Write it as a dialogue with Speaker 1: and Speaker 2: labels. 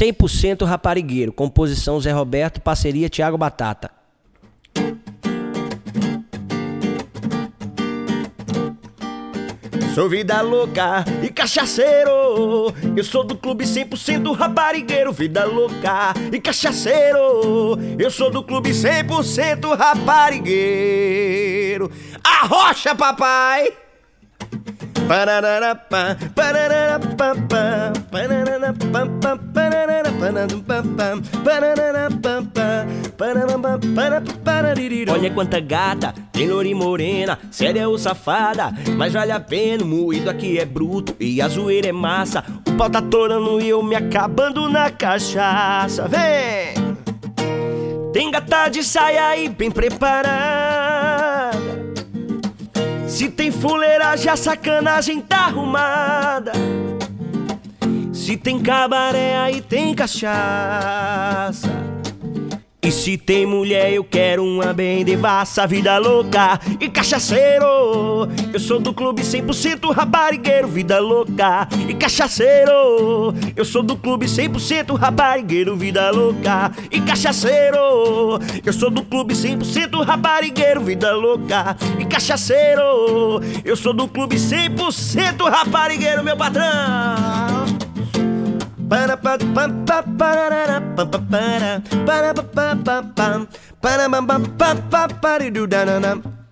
Speaker 1: 100% raparigueiro. Composição Zé Roberto, parceria Thiago Batata. Sou vida louca e cachaceiro, eu sou do clube 100% raparigueiro. Vida louca e cachaceiro, eu sou do clube 100% raparigueiro. Arrocha, papai! Olha quanta gata, tem loura e morena, séria ou safada, mas vale a pena, o moído aqui é bruto e a zoeira é massa. O pau tá torando e eu me acabando na cachaça. Vem! Tem gata de saia aí bem preparada, se tem fuleiragem a sacanagem tá arrumada, se tem cabaré aí tem cachaça, e se tem mulher eu quero uma bem devassa. Vida louca e cachaceiro, eu sou do clube 100% raparigueiro. Vida louca e cachaceiro, eu sou do clube 100% raparigueiro. Vida louca e cachaceiro, eu sou do clube 100% raparigueiro. Vida louca e cachaceiro, eu sou do clube 100% raparigueiro, meu patrão. Para para para para para para para para para para para para para para para